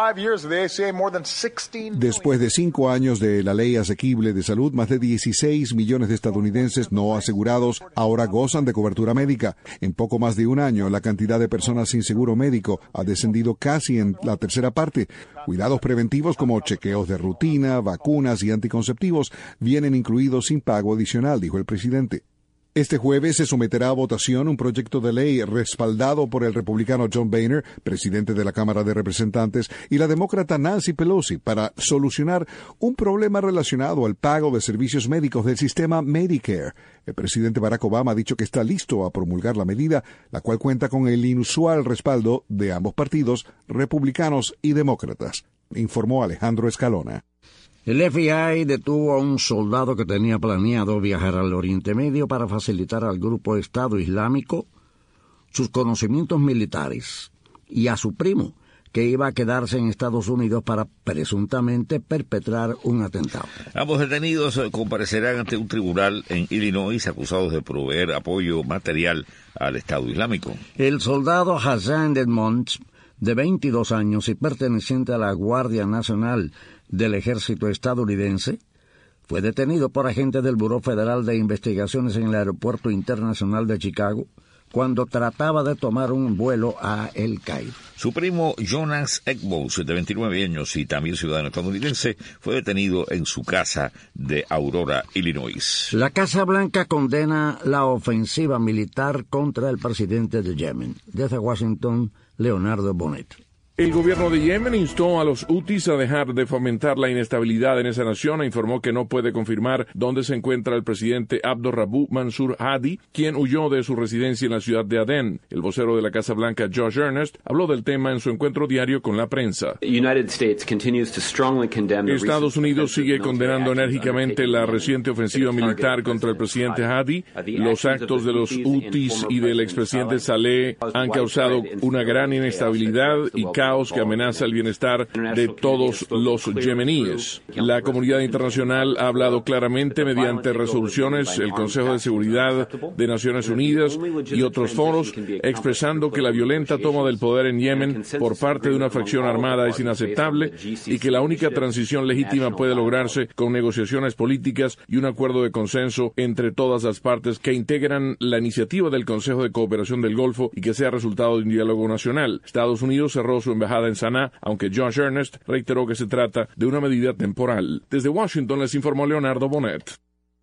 Después de cinco años de la Ley Asequible de Salud, más de dieciséis millones de estadounidenses no asegurados ahora gozan de cobertura médica. En poco más de un año, la cantidad de personas sin seguro médico ha descendido casi en la tercera parte. Cuidados preventivos como chequeos de rutina, vacunas y anticonceptivos vienen incluidos sin pago adicional, dijo el presidente. Este jueves se someterá a votación un proyecto de ley respaldado por el republicano John Boehner, presidente de la Cámara de Representantes, y la demócrata Nancy Pelosi, para solucionar un problema relacionado al pago de servicios médicos del sistema Medicare. El presidente Barack Obama ha dicho que está listo a promulgar la medida, la cual cuenta con el inusual respaldo de ambos partidos, republicanos y demócratas, informó Alejandro Escalona. El F B I detuvo a un soldado que tenía planeado viajar al Oriente Medio para facilitar al grupo Estado Islámico sus conocimientos militares, y a su primo, que iba a quedarse en Estados Unidos para presuntamente perpetrar un atentado. Ambos detenidos comparecerán ante un tribunal en Illinois acusados de proveer apoyo material al Estado Islámico. El soldado Hassan Edmonds, de veintidós años y perteneciente a la Guardia Nacional del Ejército estadounidense, fue detenido por agentes del Buró Federal de Investigaciones en el Aeropuerto Internacional de Chicago cuando trataba de tomar un vuelo a El Cairo. Su primo Jonas Ekbos, de veintinueve años y también ciudadano estadounidense, fue detenido en su casa de Aurora, Illinois. La Casa Blanca condena la ofensiva militar contra el presidente de Yemen. Desde Washington, Leonardo Bonet. El gobierno de Yemen instó a los hutis a dejar de fomentar la inestabilidad en esa nación e informó que no puede confirmar dónde se encuentra el presidente Abdurrabu Mansur Hadi, quien huyó de su residencia en la ciudad de Adén. El vocero de la Casa Blanca, Josh Earnest, habló del tema en su encuentro diario con la prensa. Estados Unidos sigue condenando enérgicamente la reciente ofensiva militar contra el presidente Hadi. Los actos de los hutis y del expresidente Saleh han causado una gran inestabilidad y caos que amenaza el bienestar de todos los yemeníes. La comunidad internacional ha hablado claramente mediante resoluciones, el Consejo de Seguridad de Naciones Unidas y otros foros, expresando que la violenta toma del poder en Yemen por parte de una facción armada es inaceptable y que la única transición legítima puede lograrse con negociaciones políticas y un acuerdo de consenso entre todas las partes que integran la iniciativa del Consejo de Cooperación del Golfo y que sea resultado de un diálogo nacional. Estados Unidos cerró su embajada en Saná, aunque Josh Earnest reiteró que se trata de una medida temporal. Desde Washington les informó Leonardo Bonet.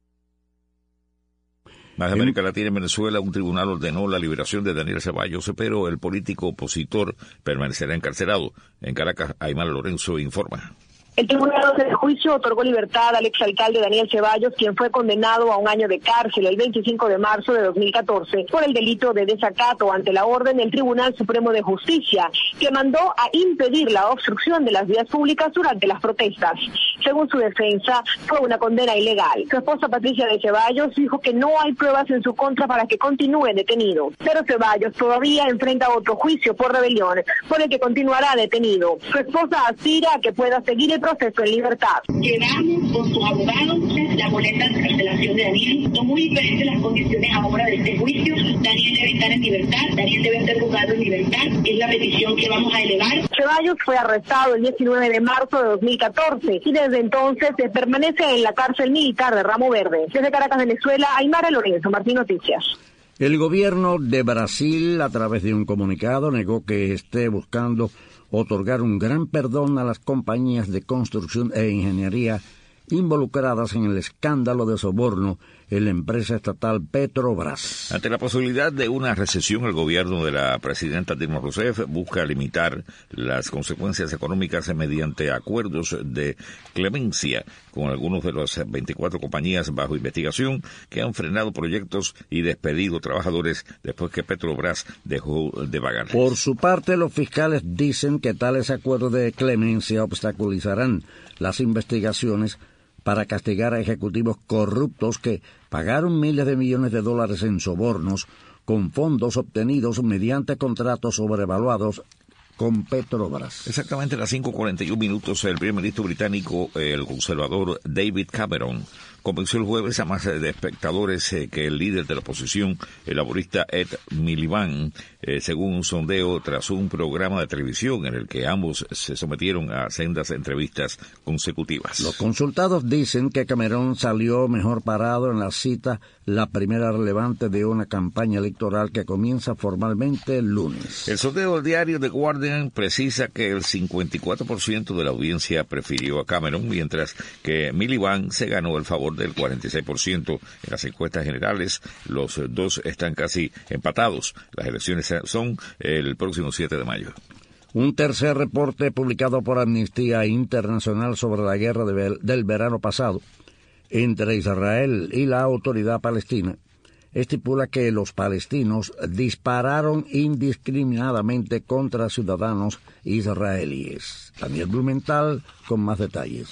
Más de América Latina, en Venezuela, un tribunal ordenó la liberación de Daniel Ceballos, pero el político opositor permanecerá encarcelado. En Caracas, Aymar Lorenzo informa. El Tribunal de Juicio otorgó libertad al exalcalde Daniel Ceballos, quien fue condenado a un año de cárcel el veinticinco de marzo de dos mil catorce por el delito de desacato ante la orden del Tribunal Supremo de Justicia, que mandó a impedir la obstrucción de las vías públicas durante las protestas. Según su defensa, fue una condena ilegal. Su esposa Patricia de Ceballos dijo que no hay pruebas en su contra para que continúe detenido. Pero Ceballos todavía enfrenta otro juicio por rebelión, por el que continuará detenido. Su esposa aspira a que pueda seguir el proceso en libertad. Llevamos con sus abogados la boleta de cancelación de Daniel. Son muy diferentes las condiciones ahora de este juicio. Daniel debe estar en libertad, Daniel debe ser juzgado en libertad. Es la petición que vamos a elevar. Ceballos fue arrestado el diecinueve de marzo de dos mil catorce y desde entonces se permanece en la cárcel militar de Ramo Verde. Desde Caracas, Venezuela, Aymara Lorenzo, Martín Noticias. El gobierno de Brasil, a través de un comunicado, negó que esté buscando otorgar un gran perdón a las compañías de construcción e ingeniería involucradas en el escándalo de soborno en la empresa estatal Petrobras. Ante la posibilidad de una recesión, el gobierno de la presidenta Dilma Rousseff busca limitar las consecuencias económicas mediante acuerdos de clemencia con algunos de las veinticuatro compañías bajo investigación que han frenado proyectos y despedido trabajadores después que Petrobras dejó de pagar. Por su parte, los fiscales dicen que tales acuerdos de clemencia obstaculizarán las investigaciones para castigar a ejecutivos corruptos que pagaron miles de millones de dólares en sobornos con fondos obtenidos mediante contratos sobrevaluados con Petrobras. Exactamente a las cinco cuarenta y un minutos, el primer ministro británico, el conservador David Cameron, convenció el jueves a más de espectadores eh, que el líder de la oposición, el laborista Ed Miliband, eh, según un sondeo tras un programa de televisión en el que ambos se sometieron a sendas entrevistas consecutivas. Los consultados dicen que Cameron salió mejor parado en la cita, la primera relevante de una campaña electoral que comienza formalmente el lunes. El sondeo del diario The Guardian precisa que el cincuenta y cuatro por ciento de la audiencia prefirió a Cameron, mientras que Miliband se ganó el favor del cuarenta y seis por ciento en las encuestas generales. Los dos están casi empatados. Las elecciones son el próximo siete de mayo. Un tercer reporte publicado por Amnistía Internacional sobre la guerra de, del verano pasado entre Israel y la autoridad palestina estipula que los palestinos dispararon indiscriminadamente contra ciudadanos israelíes. Daniel Blumenthal con más detalles.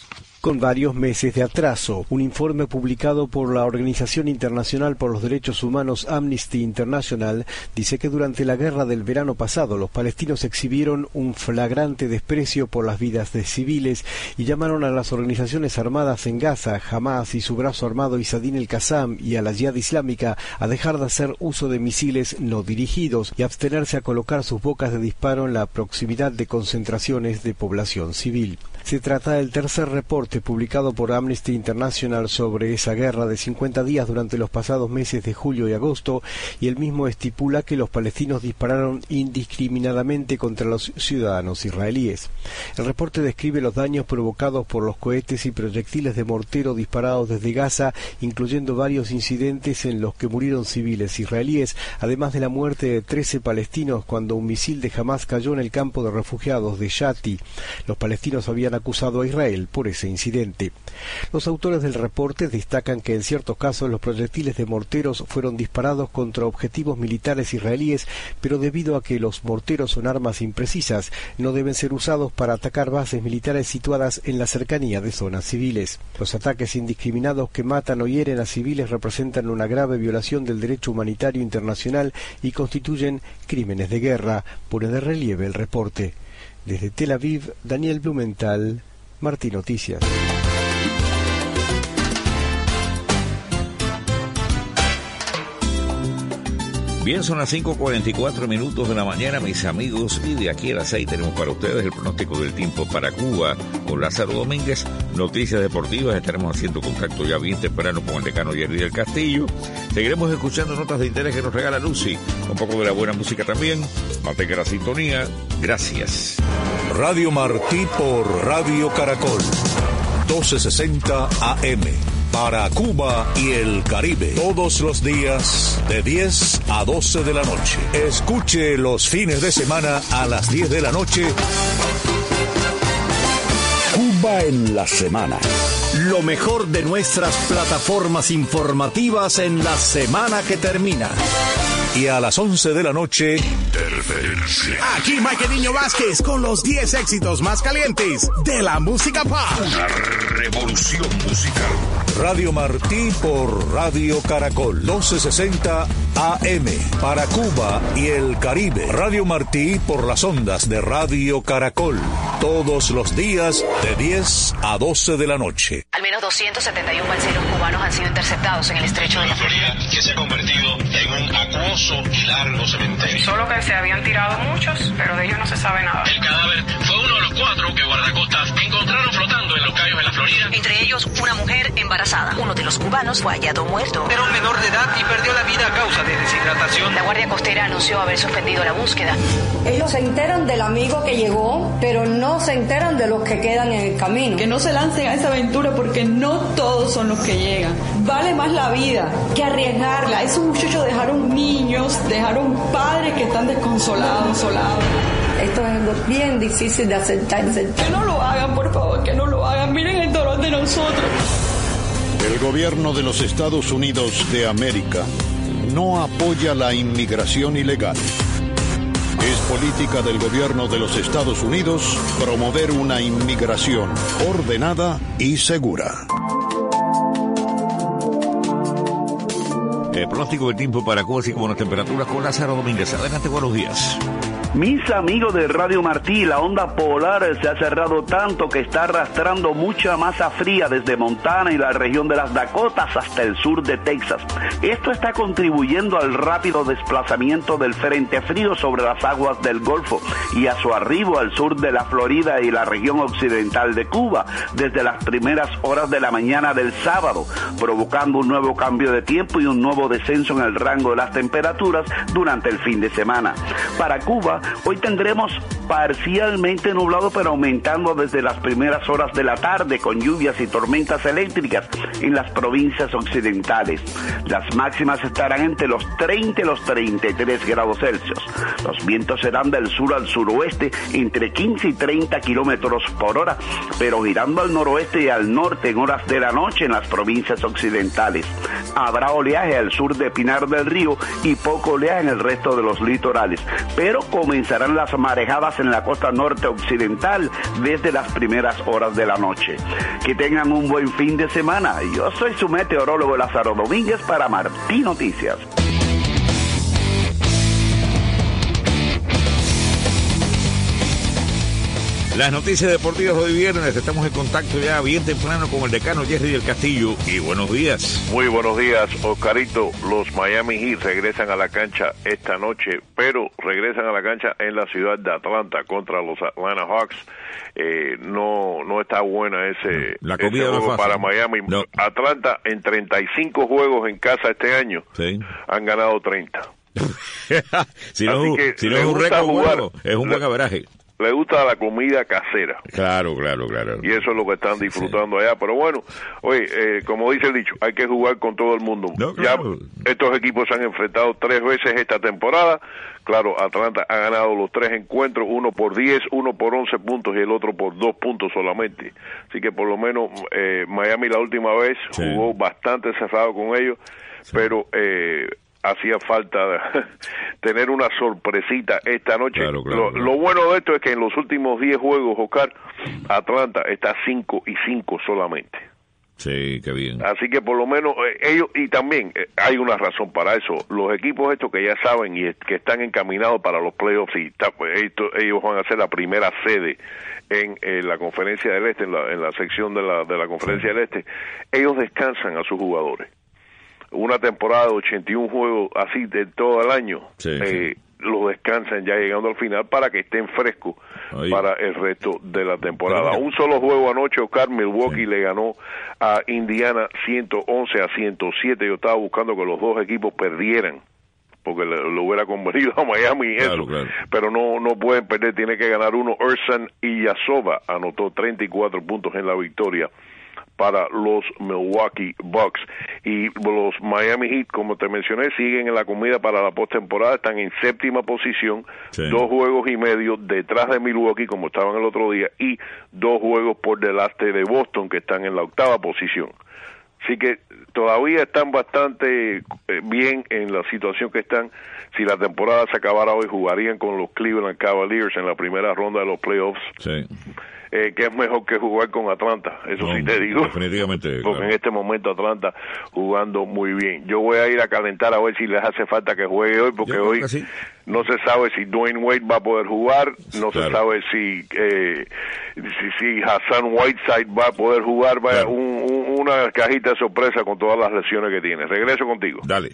con varios meses de atraso. Un informe publicado por la Organización Internacional por los Derechos Humanos Amnesty International dice que durante la guerra del verano pasado los palestinos exhibieron un flagrante desprecio por las vidas de civiles y llamaron a las organizaciones armadas en Gaza, Hamas y su brazo armado Isadin el-Qassam y a la Yihad Islámica a dejar de hacer uso de misiles no dirigidos y abstenerse a colocar sus bocas de disparo en la proximidad de concentraciones de población civil. Se trata del tercer reporte publicado por Amnesty International sobre esa guerra de cincuenta días durante los pasados meses de julio y agosto, y el mismo estipula que los palestinos dispararon indiscriminadamente contra los ciudadanos israelíes. El reporte describe los daños provocados por los cohetes y proyectiles de mortero disparados desde Gaza, incluyendo varios incidentes en los que murieron civiles israelíes, además de la muerte de trece palestinos cuando un misil de Hamas cayó en el campo de refugiados de Shati. Los palestinos habían acusado a Israel por ese incidente. Los autores del reporte destacan que en ciertos casos los proyectiles de morteros fueron disparados contra objetivos militares israelíes, pero debido a que los morteros son armas imprecisas, no deben ser usados para atacar bases militares situadas en la cercanía de zonas civiles. Los ataques indiscriminados que matan o hieren a civiles representan una grave violación del derecho humanitario internacional y constituyen crímenes de guerra, pone de relieve el reporte. Desde Tel Aviv, Daniel Blumenthal, Martí Noticias. Bien, son las cinco cuarenta y cuatro minutos de la mañana, mis amigos, y de aquí a las seis tenemos para ustedes el pronóstico del tiempo para Cuba con Lázaro Domínguez, noticias deportivas, estaremos haciendo contacto ya bien temprano con el decano Jerry del Castillo, seguiremos escuchando notas de interés que nos regala Lucy, un poco de la buena música también, mantenga la sintonía, gracias. Radio Martí por Radio Caracol, doce sesenta A M. Para Cuba y el Caribe, todos los días de diez a doce de la noche. Escuche los fines de semana a las diez de la noche. Cuba en la semana. Lo mejor de nuestras plataformas informativas en la semana que termina. Y a las once de la noche, Interferencia. Aquí Mike Niño Vázquez con los diez éxitos más calientes de la música pop. Una revolución musical. Radio Martí por Radio Caracol, doce sesenta A M. Para Cuba y el Caribe. Radio Martí por las ondas de Radio Caracol. Todos los días de diez a doce de la noche. Al menos doscientos setenta y uno balseros cubanos han sido interceptados en el estrecho de la Florida, que se ha convertido en un acuoso y largo cementerio. Solo que se habían tirado muchos, pero de ellos no se sabe nada. El cadáver fue uno de los cuatro que guardacostas encontraron flotando en los cayos de la Florida. Entre ellos, una mujer embarazada. Uno de los cubanos fue hallado muerto. Era un menor de edad y perdió la vida a causa de deshidratación. La Guardia Costera anunció haber suspendido la búsqueda. Ellos se enteran del amigo que llegó, pero no se enteran de los que quedan en el camino. Que no se lancen a esa aventura porque no todos son los que llegan. Vale más la vida que arriesgarla. Esos muchachos dejaron niños, dejaron padres que están desconsolados, solados. Esto es algo bien difícil de aceptar. Que no lo hagan, por favor, que no lo hagan. Miren el dolor de nosotros. El gobierno de los Estados Unidos de América no apoya la inmigración ilegal. Es política del gobierno de los Estados Unidos promover una inmigración ordenada y segura. El pronóstico del tiempo para Cuba, así como las temperaturas con Lázaro Domínguez. Adelante, buenos días. Mis amigos de Radio Martí, la onda polar se ha cerrado tanto que está arrastrando mucha masa fría desde Montana y la región de las Dakotas hasta el sur de Texas. Esto está contribuyendo al rápido desplazamiento del frente frío sobre las aguas del Golfo y a su arribo al sur de la Florida y la región occidental de Cuba desde las primeras horas de la mañana del sábado, provocando un nuevo cambio de tiempo y un nuevo descenso en el rango de las temperaturas durante el fin de semana. Para Cuba, hoy tendremos parcialmente nublado, pero aumentando desde las primeras horas de la tarde con lluvias y tormentas eléctricas en las provincias occidentales. Las máximas estarán entre los treinta y los treinta y tres grados Celsius. Los vientos serán del sur al suroeste entre quince y treinta kilómetros por hora, pero girando al noroeste y al norte en horas de la noche en las provincias occidentales. Habrá oleaje al sur de Pinar del Río y poco oleaje en el resto de los litorales, pero como comenzarán las marejadas en la costa norte occidental desde las primeras horas de la noche. Que tengan un buen fin de semana. Yo soy su meteorólogo Lázaro Domínguez para Martí Noticias. Las noticias deportivas hoy viernes, estamos en contacto ya bien temprano con el decano Jerry del Castillo. Y buenos días. Muy buenos días, Oscarito. Los Miami Heat regresan a la cancha esta noche, pero regresan a la cancha en la ciudad de Atlanta contra los Atlanta Hawks. Eh, no no está buena ese, la ese comida juego no para Miami. No. Atlanta en treinta y cinco juegos en casa este año, sí, han ganado treinta. si no, si no es un récord bueno, es un buen averaje. Le gusta la comida casera. Claro, claro, claro. Y eso es lo que están disfrutando, sí, allá. Pero bueno, oye, eh, como dice el dicho, hay que jugar con todo el mundo. No, claro. Ya estos equipos se han enfrentado tres veces esta temporada. Claro, Atlanta ha ganado los tres encuentros, uno por diez, uno por once puntos y el otro por dos puntos solamente. Así que por lo menos eh, Miami la última vez, sí, jugó bastante cerrado con ellos, sí, pero... Eh, hacía falta tener una sorpresita esta noche. Claro, claro, lo, claro. lo bueno de esto es que en los últimos diez juegos, Oscar, Atlanta está cinco y cinco solamente. Sí, qué bien. Así que por lo menos eh, ellos, y también eh, hay una razón para eso, los equipos estos que ya saben y es, que están encaminados para los playoffs y está, esto, ellos van a ser la primera sede en eh, la Conferencia del Este, en la, en la sección de la, de la Conferencia, sí, del Este, ellos descansan a sus jugadores. Una temporada de ochenta y un juegos así de todo el año, sí, eh, sí, los descansan ya llegando al final para que estén frescos Ahí. para el resto de la temporada. Pero, un solo juego anoche, Oscar, Milwaukee sí. le ganó a Indiana ciento once a ciento siete. Yo estaba buscando que los dos equipos perdieran, porque le, lo hubiera convenido a Miami eso, claro, claro. pero no no pueden perder, tiene que ganar uno. Ersan Ilyasova anotó treinta y cuatro puntos en la victoria para los Milwaukee Bucks. Y los Miami Heat, como te mencioné, siguen en la comida para la postemporada, están en séptima posición, sí. dos juegos y medio detrás de Milwaukee, como estaban el otro día, y dos juegos por delante de Boston, que están en la octava posición. Así que todavía están bastante bien en la situación que están. Si la temporada se acabara hoy, jugarían con los Cleveland Cavaliers en la primera ronda de los playoffs. Sí. Eh, que es mejor que jugar con Atlanta, eso no, sí te digo. Definitivamente. Porque claro. en este momento Atlanta jugando muy bien. Yo voy a ir a calentar a ver si les hace falta que juegue hoy, porque hoy sí. no se sabe si Dwayne Wade va a poder jugar, no claro. se sabe si, eh, si si Hassan Whiteside va a poder jugar. Vaya, claro. un, un, una cajita de sorpresa con todas las lesiones que tiene. Regreso contigo. Dale.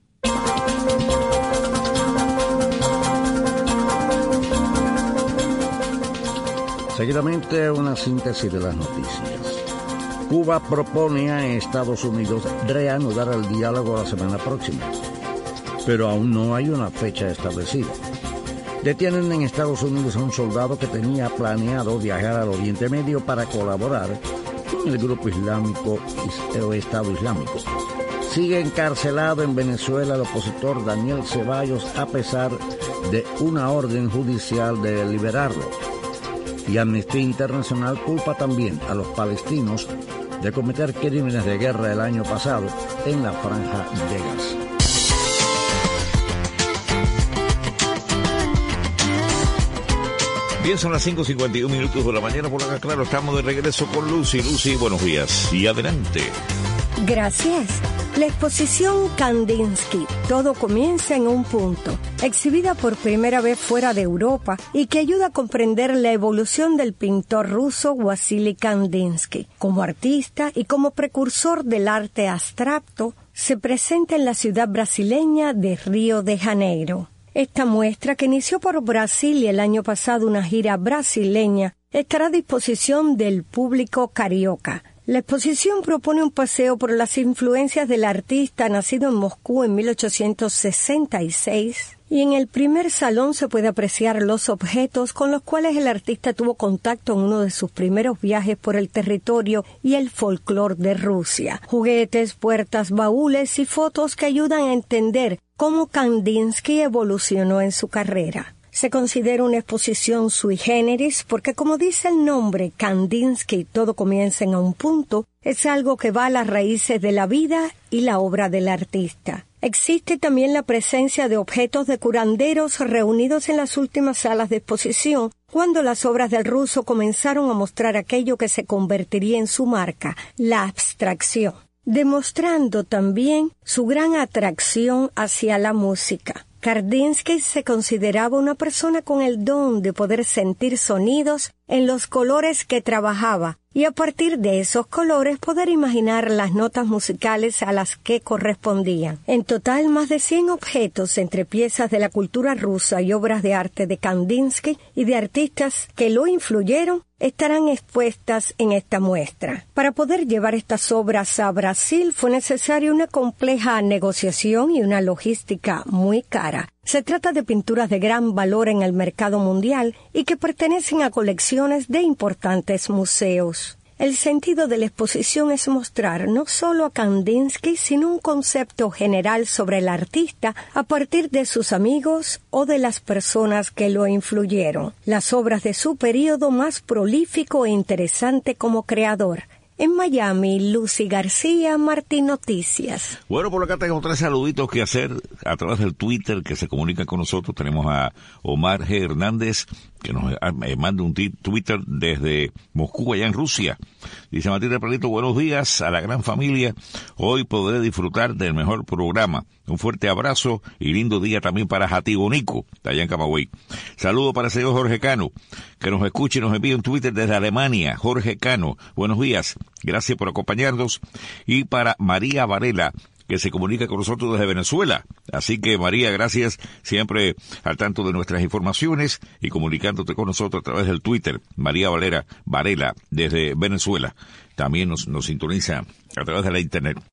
Seguidamente, una síntesis de las noticias. Cuba propone a Estados Unidos reanudar el diálogo la semana próxima, pero aún no hay una fecha establecida. Detienen en Estados Unidos a un soldado que tenía planeado viajar al Oriente Medio para colaborar con el grupo islámico o Estado Islámico. Sigue encarcelado en Venezuela el opositor Daniel Ceballos a pesar de una orden judicial de liberarlo. Y Amnistía Internacional culpa también a los palestinos de cometer crímenes de guerra el año pasado en la Franja de Gaza. Bien, son las cinco cincuenta y un minutos de la mañana por acá, claro, estamos de regreso con Lucy. Lucy, buenos días y adelante. Gracias. La exposición Kandinsky, todo comienza en un punto, exhibida por primera vez fuera de Europa y que ayuda a comprender la evolución del pintor ruso Vasily Kandinsky. Como artista y como precursor del arte abstracto, se presenta en la ciudad brasileña de Río de Janeiro. Esta muestra, que inició por Brasil y el año pasado una gira brasileña, estará a disposición del público carioca. La exposición propone un paseo por las influencias del artista nacido en Moscú en mil ochocientos sesenta y seis, y en el primer salón se puede apreciar los objetos con los cuales el artista tuvo contacto en uno de sus primeros viajes por el territorio y el folclore de Rusia. Juguetes, puertas, baúles y fotos que ayudan a entender cómo Kandinsky evolucionó en su carrera. Se considera una exposición sui generis porque, como dice el nombre, Kandinsky, todo comienza en un punto, es algo que va a las raíces de la vida y la obra del artista. Existe también la presencia de objetos de curanderos reunidos en las últimas salas de exposición, cuando las obras del ruso comenzaron a mostrar aquello que se convertiría en su marca, la abstracción, demostrando también su gran atracción hacia la música. Kandinsky se consideraba una persona con el don de poder sentir sonidos en los colores que trabajaba y a partir de esos colores poder imaginar las notas musicales a las que correspondían. En total, más de cien objetos entre piezas de la cultura rusa y obras de arte de Kandinsky y de artistas que lo influyeron estarán expuestas en esta muestra. Para poder llevar estas obras a Brasil fue necesaria una compleja negociación y una logística muy cara. Se trata de pinturas de gran valor en el mercado mundial y que pertenecen a colecciones de importantes museos. El sentido de la exposición es mostrar no solo a Kandinsky, sino un concepto general sobre el artista a partir de sus amigos o de las personas que lo influyeron. Las obras de su período más prolífico e interesante como creador. En Miami, Lucy García, Martín Noticias. Bueno, por acá tengo tres saluditos que hacer a través del Twitter que se comunican con nosotros. Tenemos a Omar G. Hernández, que nos manda un Twitter desde Moscú, allá en Rusia. Dice Martín Repelito, buenos días a la gran familia. Hoy podré disfrutar del mejor programa. Un fuerte abrazo y lindo día también para Jatibonico, allá en Camagüey. Saludo para el señor Jorge Cano, que nos escuche y nos envía un Twitter desde Alemania. Jorge Cano, buenos días. Gracias por acompañarnos. Y para María Varela, que se comunica con nosotros desde Venezuela. Así que, María, gracias, siempre al tanto de nuestras informaciones y comunicándote con nosotros a través del Twitter. María Valera Varela, desde Venezuela. También nos, nos sintoniza a través de la Internet.